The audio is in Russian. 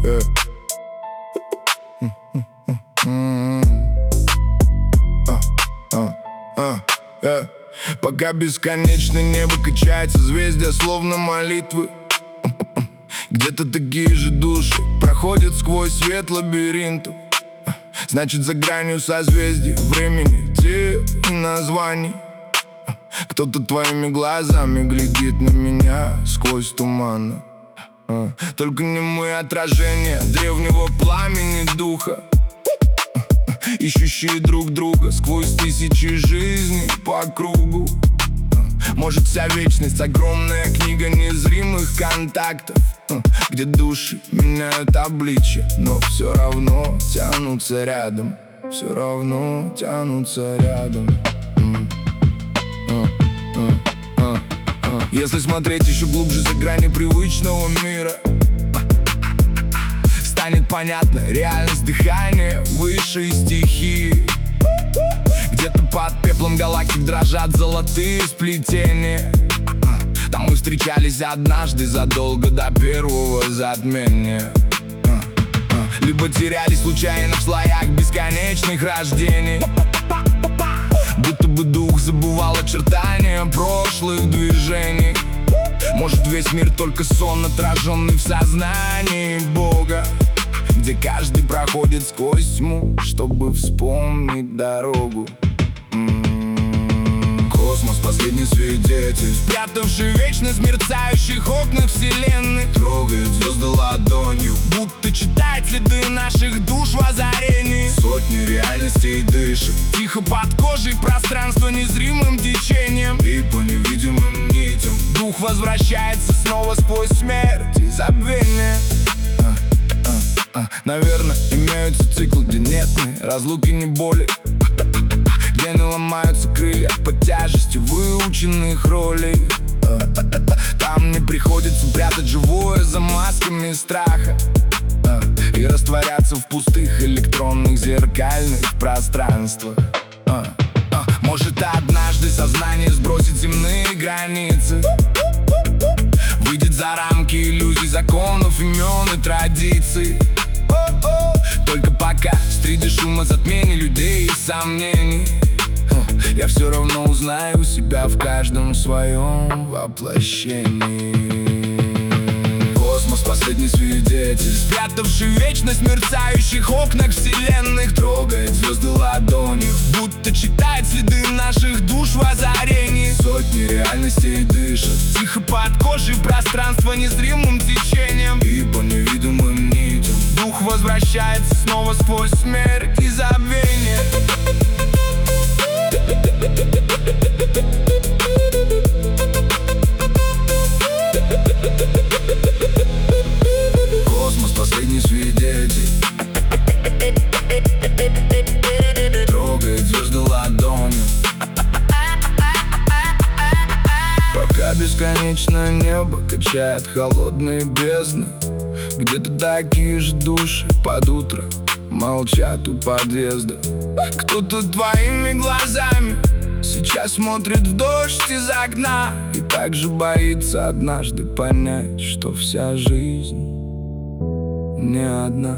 Пока бесконечно небо качается, звезды словно молитвы. Где-то такие же души проходят сквозь свет лабиринтов. Значит, за гранью созвездий, времени, те названий. Кто-то твоими глазами глядит на меня сквозь туман. Только не мы отражение древнего пламени духа, ищущие друг друга сквозь тысячи жизней по кругу. Может, вся вечность — огромная книга незримых контактов, где души меняют обличье, но все равно тянутся рядом. Все равно тянутся рядом. Если смотреть еще глубже за грани привычного мира, станет понятно реальность дыхания высшей стихии. Где-то под пеплом галактик дрожат золотые сплетения. Там мы встречались однажды задолго до первого затмения. Либо терялись случайно в слоях бесконечных рождений. Будто бы дух забывал очертания прошлых движений. Может, весь мир только сон, отраженный в сознании Бога, где каждый проходит сквозь тьму, чтобы вспомнить дорогу. Космос — последний свидетель, спрятавший вечность в мерцающих окнах вселенной. Трогает звезды ладонью, будто читает следы наших душ в озарении. Сотни реальностей дышит тихо под кожей пространство незримым течением. И по невидимым нитям дух возвращается снова сквозь смерть и забвение. Наверное, имеются циклы, где нет ни разлуки, ни боли, где не ломаются крылья под тяжестью выученных ролей. Там не приходится прятать живое за масками страха и растворяться в пустых электронных зеркальных пространствах. Может, однажды сознание сбросит земные границы, выйдет за рамки иллюзий, законов, имен и традиций. Только пока среди шума затмений людей и сомнений я все равно узнаю себя в каждом своем воплощении. Космос — последний свидетель, спрятавший вечность в мерцающих окнах вселенных. Трогает звезды ладонью, будто читает следы наших душ в озарении. Сотни реальностей дышат тихо под кожей пространство незримым течением. И по невидимым нитям дух возвращается снова сквозь смерть и забвение. Космос — последний свидетель, трогает звезды ладонью. Пока бесконечно небо качает холодные бездны, где-то такие же души под утро молчат у подъезда. Кто-то твоими глазами сейчас смотрит в дождь из окна и также боится однажды понять, что вся жизнь не одна.